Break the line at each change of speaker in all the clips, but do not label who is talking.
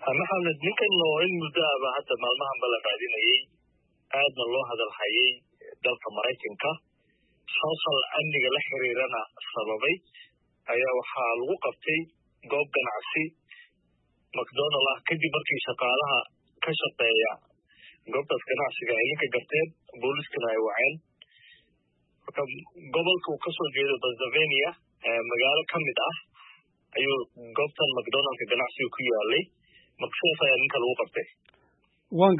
maxamed ninkan oo in muddo ahba hadda maalmahanba la raadinayay aadna loo hadalhayay dalka maraykanka khalkhal amniga la xiriirana sababay ayaa waxaa lagu qabtay goob ganacsi macdonald ah kadib markii shaqaalaha ka shaqeeya goobtaas ganacsiga ay ninka garteen booliiskana ay waceen marka gobolka uu kasoo jeedo pennsylvania magaalo ka mid ah ayuu goobtan macdonaldka ganacsiga ku yaalay maqsad ayaa ninka lagu qabtay
waan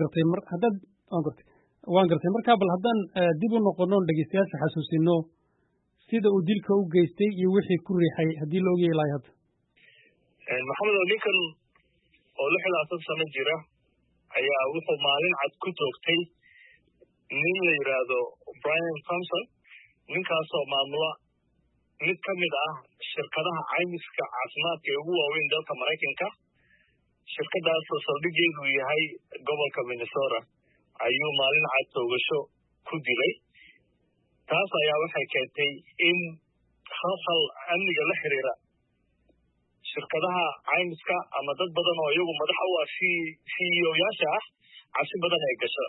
gartay markaa bal haddaan dib u noqono dhegeystayaasha xasuusino sida uu dilka u geystay iyo wixii ku riixay haddii la ogyahay ilaa hadda
maxamed oo ninkan oo 60 sano jira ayaa wuxuu maalin cad ku toogtay nin la yiraahdo Brian Thompson ninkaasoo maamula mid ka mid ah shirkadaha caymiska caafimaadka ee ugu waaweyn dalka Maraykanka shirkadaas oo saldhigeedu yahay gobolka Minnesota ayuu maalin cad toogasho ku dilay taas ayaa waxay keentay in khalkhal amniga la xiriira shirkadaha caymiska ama dad badan oo iyagu madax u ah CEO-yaasha ah cabsi badan ay gasho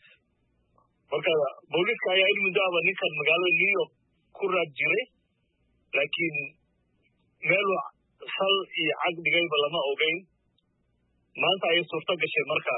marka booliiska ayaa in muddo ahba ninkan magaalada New York ku raad jiray laakiin meel sal iyo cag dhigayba lama ogeyn maanta ayay suurto gashay marka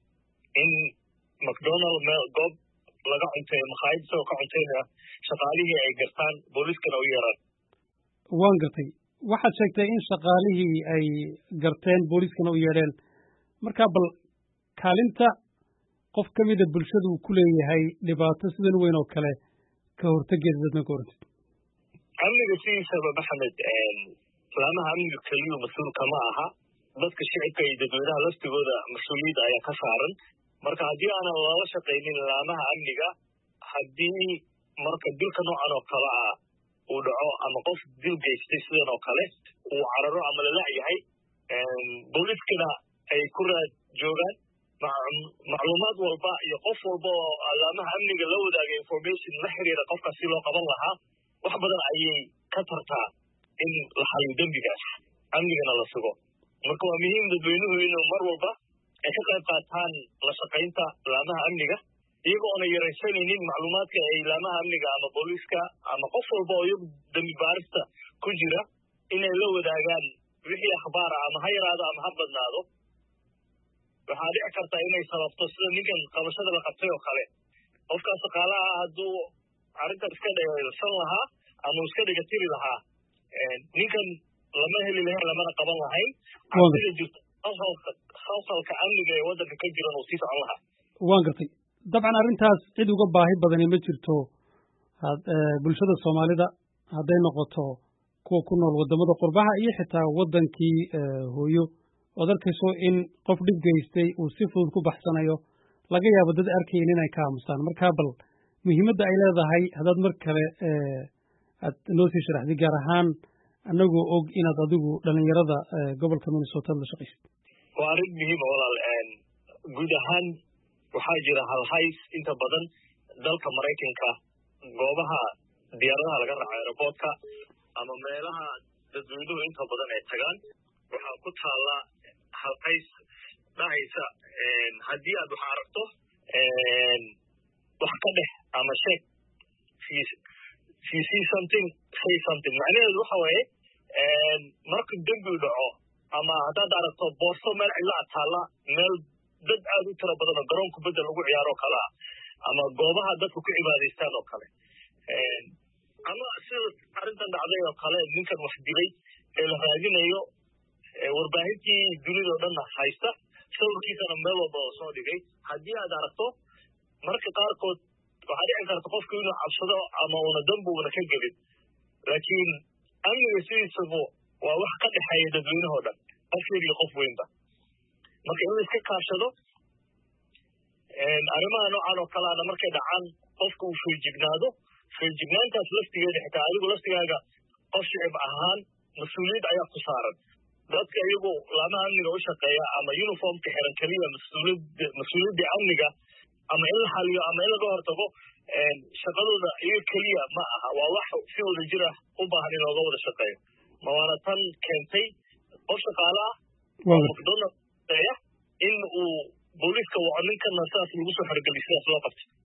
in macdonald goob laga cuntay makhaayad isagoo ka cuntayna shaqaalihii ay gartaan booliiskana u yeeraan
waan gartay waxaad sheegtay in shaqaalihii ay garteen booliiskana u yeedheen markaa bal kaalinta qof ka mida bulshada uu ku leeyahay dhibaato sidan weyn oo kale ka hortageeda dadna ka hortid
amniga sidiisaba maxamed laamaha amniga keliya mas-uul kama aha dadka shicibka iyo dadweynaha laftigooda mas-uuliyadda ayaa ka saaran marka haddii aanan loola shaqaynin laamaha amniga haddii marka dilka noocan oo kale ah uu dhaco ama qof dil geystay sidan oo kale uu cararo ama lalayahay booliiskana ay ku raad joogaan macluumaad walba iyo qof walba oo laamaha amniga la wadaaga information la xiriira qofkaas si loo qaban lahaa wax badan ayay ka tartaa in la xaliyo dembigaas amnigana la sugo marka waa muhiim dadweynuhu inuu mar walba ay ka qayb qaataan la shaqaynta laamaha amniga iyagoo oona yaraysanaynin macluumaadka ay laamaha amniga ama booliiska ama qof walba oo iyagu dembi baarista ku jira inay la wadaagaan wixii akhbaara ama ha yaraado ama ha badnaado waxaa dhici karta inay sababto sida ninkan qabashada la qabtay oo kale qofkaas shaqaalaha hadduu arrintan iska dhayalsan lahaa ama iska dhigatiri lahaa ninkan lama heli lahayn lamana qaban lahayn cabsida jirta khalkhalka amniga ee waddanka ka jiran uu sii socon lahaa
waan gartay dabcan arrintaas cid uga baahi badani ma jirto bulshada soomaalida hadday noqoto kuwa ku nool waddamada qurbaha iyo xitaa waddankii hooyo ood arkayso in qof dhib geystay uu si fudud ku baxsanayo laga yaabo dad arkayn inay ka aamusaan markaa bal muhiimadda ay leedahay haddaad mar kale aad noo sii sharaxday gaar ahaan annagoo og inaad adigu dhalinyarada gobolka Minnesota la shaqaysid
waa arrin muhiim walaal guud ahaan waxaa jira halhays inta badan dalka Maraykanka goobaha diyaaradaha laga raaco airportka ama meelaha dadweynuhu inta badan ay tagaan waxaa ku taala halhays dhahaysa haddii aad wax aragto wax ka dheh ama sheeg if you see something say something macnaheedu waxa waaye marka dembi dhaco ama haddaad aragto boorso meel cidla taala meel dad aad u tiro badan oo garoon kubadda lagu ciyaaro kale ah ama goobaha dadku ku cibaadaystaan oo kale ama sida arrintan dhacday oo kale ninkan wax dilay ee la raadinayo warbaahintii dunida oo dhan haysta sawirkiisana meel walba oo soo dhigay haddii aad aragto marka qaarkood waxaa dhici karta qofku inuu cabsado ama una dambi una ka gelin laakiin amniga sidiisaba waa wax ka dhexeeya dadweynahoo dhan qof yar iyo qof weynba marka in la iska kaashado arrimaha noocan oo kaleana markay dhacaan qofka uu feejignaantaas laftigeeda xitaa adigu laftigaaga qof shicib ahaan mas-uuliyad ayaa ku saaran dadka iyagu laamaha amniga u shaqeeya ama uniformka xiran keliya mas-uuliyadda amniga ama in la xaliyo ama in laga hortago shaqadooda iyaga keliya ma aha waa wax si wada jir ah u baahan in looga wada shaqeeyo ma waana tan keentay qof shaqaale ah oo macdonald uu booliiska waa ninkan saas lagu soo xargeliyay sidaas loo qabtay